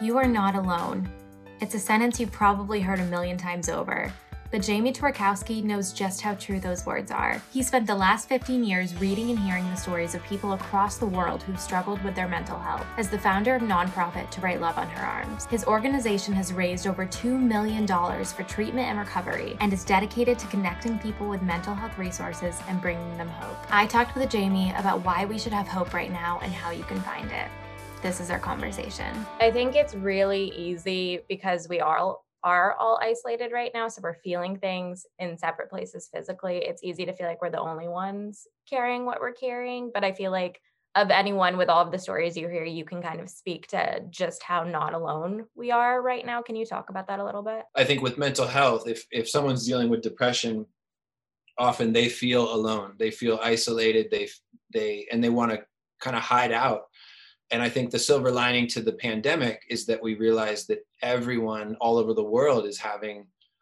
You are not alone. It's a sentence you've probably heard a million times over, but Jamie Twarkowski knows just how true those words are. He spent the last 15 years reading and hearing the stories of people across the world who've struggled with their mental health. As the founder of nonprofit To Write Love on Her Arms, his organization has raised over $2 million for treatment and recovery and is dedicated to connecting people with mental health resources and bringing them hope. I talked with Jamie about why we should have hope right now and how you can find it. This is our conversation. I think it's really easy because we are all isolated right now. So we're feeling things in separate places physically. It's easy to feel like we're the only ones carrying what we're carrying. But I feel like of anyone with all of the stories you hear, you can kind of speak to just how not alone we are right now. Can you talk about that a little bit? I think with mental health, if someone's dealing with depression, often they feel alone. They feel isolated. They want to kind of hide out. And I think the silver lining to the pandemic is that we realize that everyone all over the world is having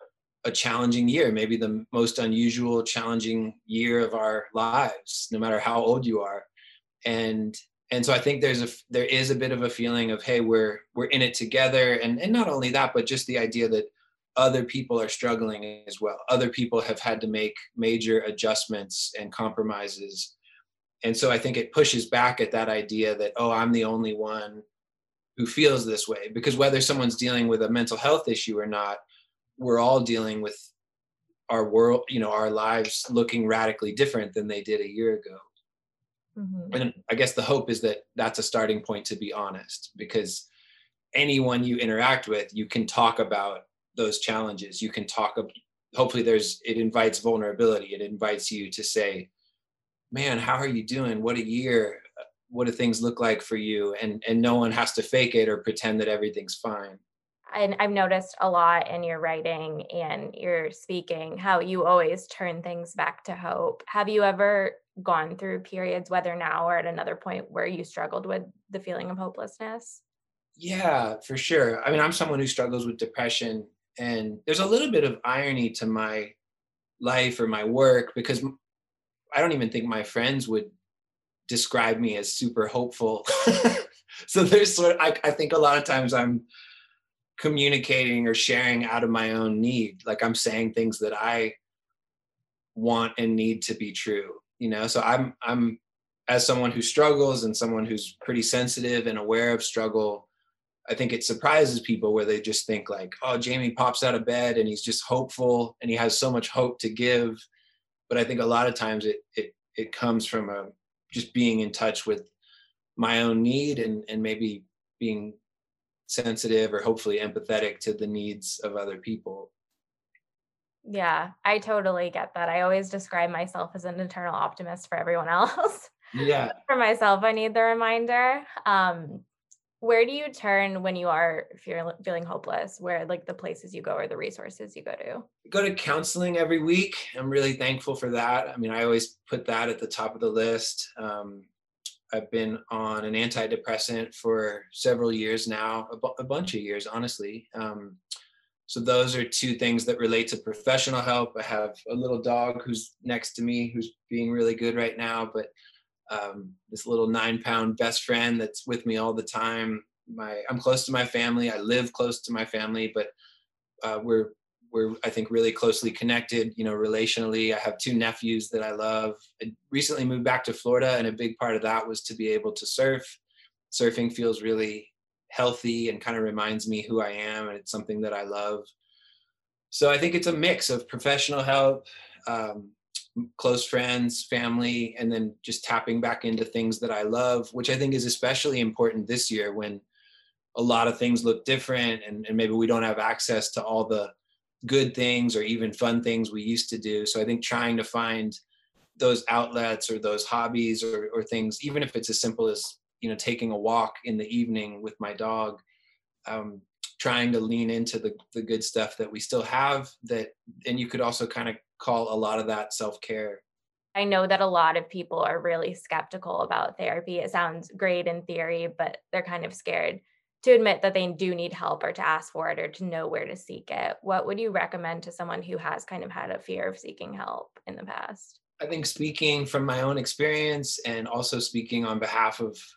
a challenging year, maybe the most unusual, challenging year of our lives, no matter how old you are. And so I think there is a bit of a feeling of, hey, we're in it together. And not only that, but just the idea that other people are struggling as well. Other people have had to make major adjustments and compromises. And so I think it pushes back at that idea that, oh, I'm the only one who feels this way. Because whether someone's dealing with a mental health issue or not, we're all dealing with our world, our lives looking radically different than they did a year ago. Mm-hmm. And I guess the hope is that that's a starting point, to be honest, because anyone you interact with, you can talk about those challenges. You can hopefully it invites vulnerability. It invites you to say, man, how are you doing? What a year. What do things look like for you? And no one has to fake it or pretend that everything's fine. And I've noticed a lot in your writing and your speaking, how you always turn things back to hope. Have you ever gone through periods, whether now or at another point, where you struggled with the feeling of hopelessness? Yeah, for sure. I mean, I'm someone who struggles with depression, and there's a little bit of irony to my life or my work, because I don't even think my friends would describe me as super hopeful. So there's I think a lot of times I'm communicating or sharing out of my own need. Like I'm saying things that I want and need to be true, So I'm as someone who struggles and someone who's pretty sensitive and aware of struggle, I think it surprises people where they just think like, oh, Jamie pops out of bed and he's just hopeful and he has so much hope to give. But I think a lot of times it comes from just being in touch with my own need and maybe being sensitive or hopefully empathetic to the needs of other people. Yeah, I totally get that. I always describe myself as an eternal optimist for everyone else. Yeah. For myself, I need the reminder. Where do you turn when you are feeling hopeless? Where like the places you go or the resources you go to? I go to counseling every week. I'm really thankful for that. I mean, I always put that at the top of the list. I've been on an antidepressant for several years now, a bunch of years, honestly. So those are two things that relate to professional help. I have a little dog who's next to me, who's being really good right now, but this little 9-pound best friend that's with me all the time. I'm close to my family. I live close to my family, but we're I think really closely connected, relationally. I have 2 nephews that I love. I recently moved back to Florida, and a big part of that was to be able to surf. Surfing feels really healthy and kind of reminds me who I am, and it's something that I love. So I think it's a mix of professional help, close friends, family, and then just tapping back into things that I love, which I think is especially important this year when a lot of things look different and maybe we don't have access to all the good things or even fun things we used to do. So I think trying to find those outlets or those hobbies or things, even if it's as simple as, taking a walk in the evening with my dog, trying to lean into the good stuff that we still have and you could also kind of call a lot of that self-care. I know that a lot of people are really skeptical about therapy. It sounds great in theory, but they're kind of scared to admit that they do need help or to ask for it or to know where to seek it. What would you recommend to someone who has kind of had a fear of seeking help in the past? I think speaking from my own experience and also speaking on behalf of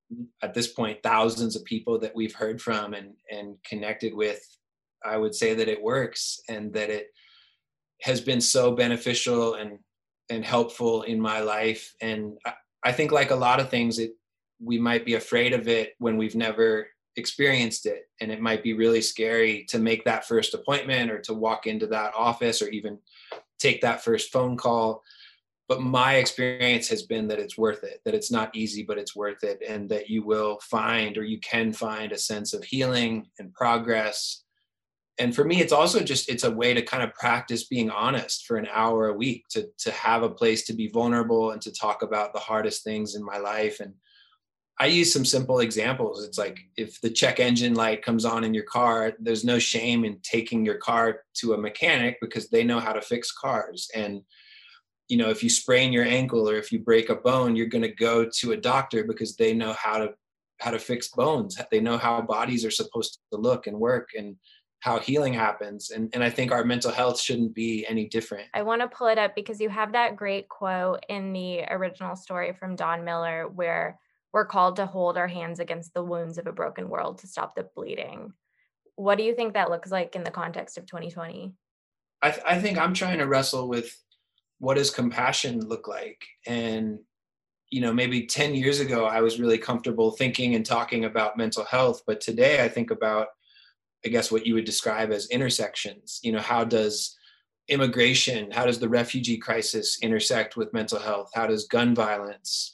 at this point, thousands of people that we've heard from and connected with, I would say that it works, and that it has been so beneficial and helpful in my life. And I think, like a lot of things, we might be afraid of it when we've never experienced it, and it might be really scary to make that first appointment, or to walk into that office, or even take that first phone call. But my experience has been that it's worth it, that it's not easy, but it's worth it, and that you will find, or you can find, a sense of healing and progress. And for me, it's also it's a way to kind of practice being honest for an hour a week, to have a place to be vulnerable and to talk about the hardest things in my life. And I use some simple examples. It's like, if the check engine light comes on in your car, there's no shame in taking your car to a mechanic, because they know how to fix cars. And if you sprain your ankle, or if you break a bone, you're going to go to a doctor, because they know how to fix bones. They know how bodies are supposed to look and work, and how healing happens. And I think our mental health shouldn't be any different. I want to pull it up because you have that great quote in the original story from Don Miller, where we're called to hold our hands against the wounds of a broken world to stop the bleeding. What do you think that looks like in the context of 2020? I think I'm trying to wrestle with, what does compassion look like? And, maybe 10 years ago, I was really comfortable thinking and talking about mental health. But today I think about, I guess, what you would describe as intersections. How does immigration, how does the refugee crisis intersect with mental health? How does gun violence,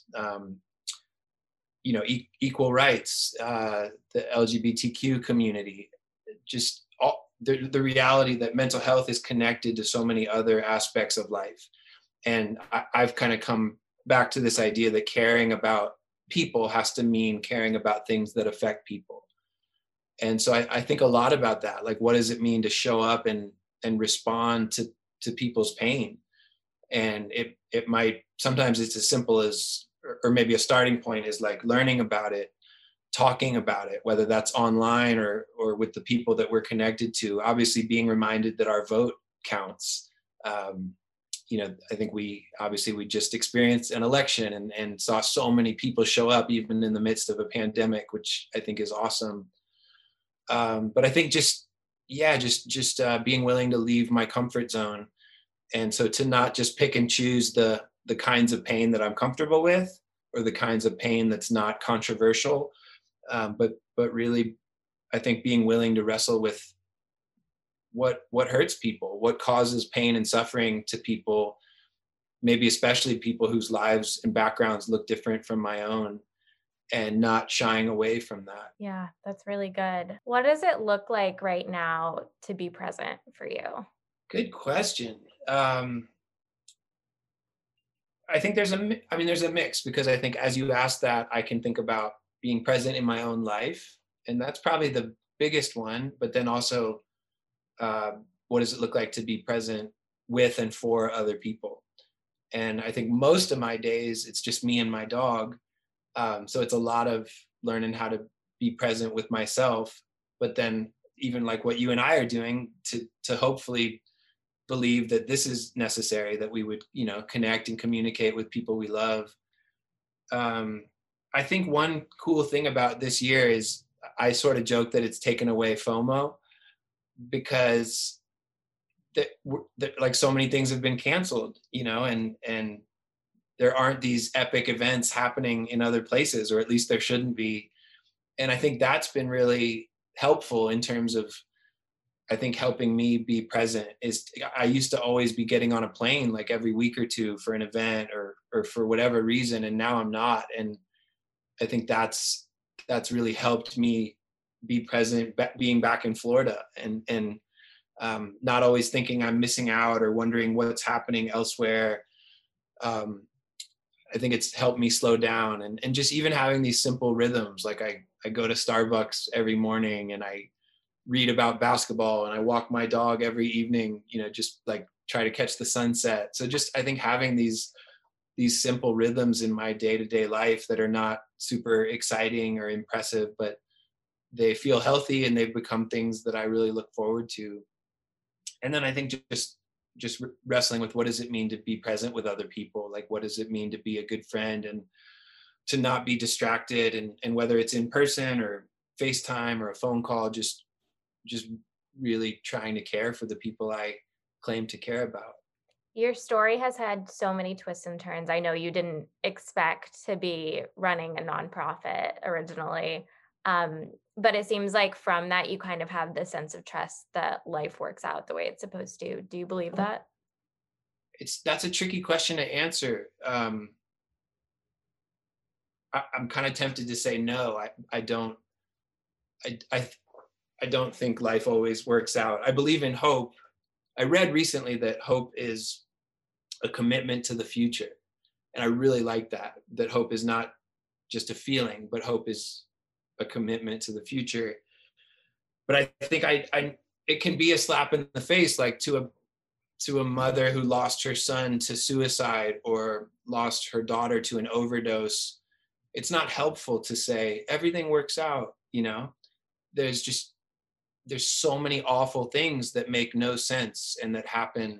equal rights, the LGBTQ community, just all the reality that mental health is connected to so many other aspects of life. And I've kind of come back to this idea that caring about people has to mean caring about things that affect people. And so I think a lot about that. Like, what does it mean to show up and respond to people's pain? And it might, sometimes it's as simple as, or maybe a starting point is like learning about it, talking about it, whether that's online or with the people that we're connected to. Obviously, being reminded that our vote counts. I think we just experienced an election and saw so many people show up, even in the midst of a pandemic, which I think is awesome. But I think just being willing to leave my comfort zone, and so to not just pick and choose the kinds of pain that I'm comfortable with, or the kinds of pain that's not controversial, but really, I think being willing to wrestle with what hurts people, what causes pain and suffering to people, maybe especially people whose lives and backgrounds look different from my own, and not shying away from that. Yeah, that's really good. What does it look like right now to be present for you? Good question. I think there's a mix, because I think as you ask that, I can think about being present in my own life, and that's probably the biggest one. But then also, what does it look like to be present with and for other people? And I think most of my days, it's just me and my dog. So it's a lot of learning how to be present with myself, but then even like what you and I are doing to hopefully believe that this is necessary, that we would, connect and communicate with people we love. I think one cool thing about this year is, I sort of joke that it's taken away FOMO, because like so many things have been canceled, and there aren't these epic events happening in other places, or at least there shouldn't be. And I think that's been really helpful in terms of, I think, helping me be present. I used to always be getting on a plane like every week or two for an event or for whatever reason, and now I'm not. And I think that's really helped me be present, being back in Florida, and not always thinking I'm missing out or wondering what's happening elsewhere. I think it's helped me slow down, and just even having these simple rhythms. Like I go to Starbucks every morning, and I read about basketball, and I walk my dog every evening, just like try to catch the sunset. So just, I think having these simple rhythms in my day-to-day life that are not super exciting or impressive, but they feel healthy, and they've become things that I really look forward to. And then I think just wrestling with, what does it mean to be present with other people? Like, what does it mean to be a good friend and to not be distracted, and whether it's in person or FaceTime or a phone call, just really trying to care for the people I claim to care about. Your story has had so many twists and turns. I know you didn't expect to be running a nonprofit originally, but it seems like from that you kind of have this sense of trust that life works out the way it's supposed to. Do you believe that? That's a tricky question to answer. I'm kind of tempted to say no. I don't. I don't think life always works out. I believe in hope. I read recently that hope is a commitment to the future, and I really like that hope is not just a feeling, but hope is a commitment to the future. But I think it can be a slap in the face, like to a mother who lost her son to suicide or lost her daughter to an overdose. It's not helpful to say everything works out. There's so many awful things that make no sense and that happen.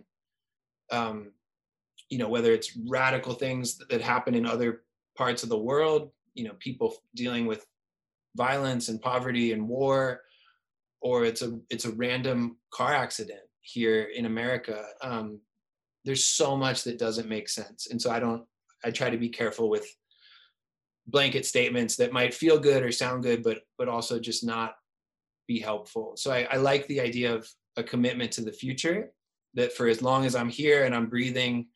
Whether it's radical things that happen in other parts of the world, people dealing with violence and poverty and war, or it's a random car accident here in America. There's so much that doesn't make sense. And so I try to be careful with blanket statements that might feel good or sound good, but also just not be helpful. So I like the idea of a commitment to the future, that for as long as I'm here and I'm breathing,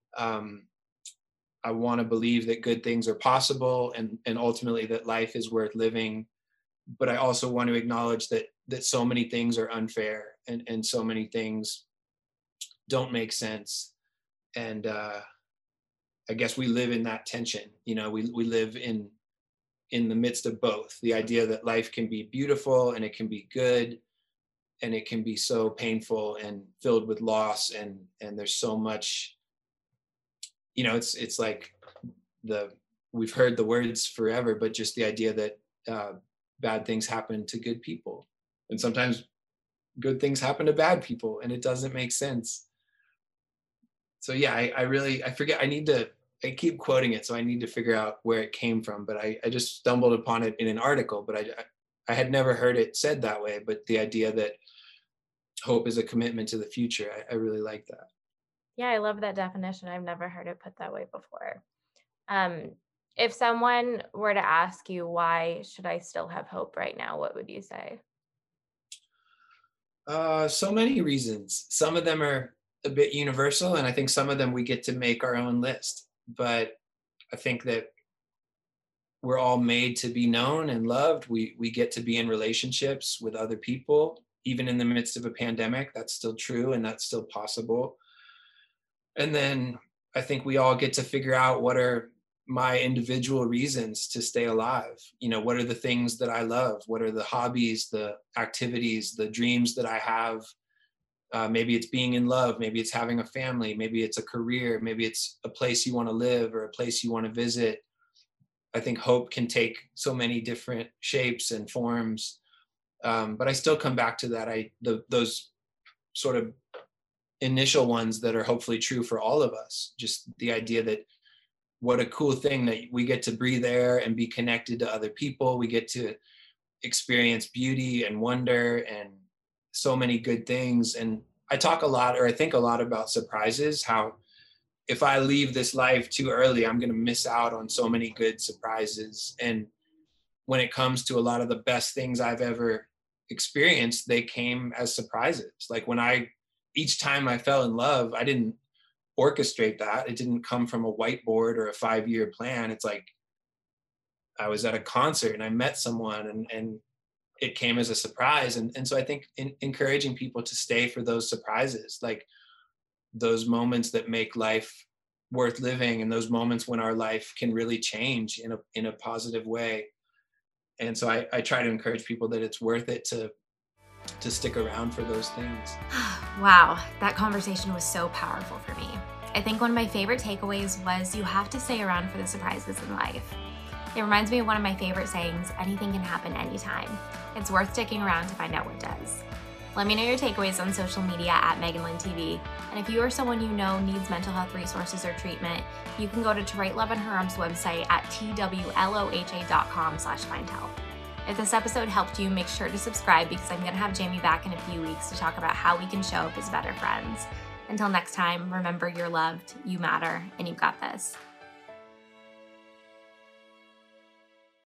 I want to believe that good things are possible and ultimately that life is worth living. But I also want to acknowledge that so many things are unfair and so many things don't make sense. And I guess we live in that tension. We live in the midst of both. The idea that life can be beautiful and it can be good, and it can be so painful and filled with loss, and there's so much, it's like we've heard the words forever, but just the idea that bad things happen to good people, and sometimes good things happen to bad people, and it doesn't make sense. So yeah, I forget, I keep quoting it, so I need to figure out where it came from, but I just stumbled upon it in an article, but I had never heard it said that way. But the idea that hope is a commitment to the future, I really like that. Yeah, I love that definition. I've never heard it put that way before. If someone were to ask you, why should I still have hope right now, what would you say? So many reasons. Some of them are a bit universal, and I think some of them we get to make our own list. But I think that we're all made to be known and loved. We get to be in relationships with other people, even in the midst of a pandemic. That's still true, and that's still possible. And then I think we all get to figure out, what are my individual reasons to stay alive? What are the things that I love? What are the hobbies, the activities, the dreams that I have? Maybe it's being in love, maybe it's having a family, maybe it's a career, maybe it's a place you want to live or a place you want to visit. I think hope can take so many different shapes and forms, but I still come back to that. Those sort of initial ones that are hopefully true for all of us. Just the idea that what a cool thing that we get to breathe air and be connected to other people. We get to experience beauty and wonder and so many good things. And I think a lot about surprises, how if I leave this life too early, I'm going to miss out on so many good surprises. And when it comes to a lot of the best things I've ever experienced, they came as surprises. Like each time I fell in love, I didn't orchestrate that. It didn't come from a whiteboard or a 5-year plan. It's like I was at a concert and I met someone and it came as a surprise. And so I think encouraging people to stay for those surprises, like those moments that make life worth living, and those moments when our life can really change in a positive way. And so I try to encourage people that it's worth it to stick around for those things. Wow, that conversation was so powerful for me. I think one of my favorite takeaways was you have to stay around for the surprises in life. It reminds me of one of my favorite sayings, anything can happen anytime. It's worth sticking around to find out what does. Let me know your takeaways on social media at MeganLynnTV. And if you or someone you know needs mental health resources or treatment, you can go to Write Love in Her Arms website at twloha.com/findhelp. If this episode helped you, make sure to subscribe because I'm going to have Jamie back in a few weeks to talk about how we can show up as better friends. Until next time, remember you're loved, you matter, and you've got this.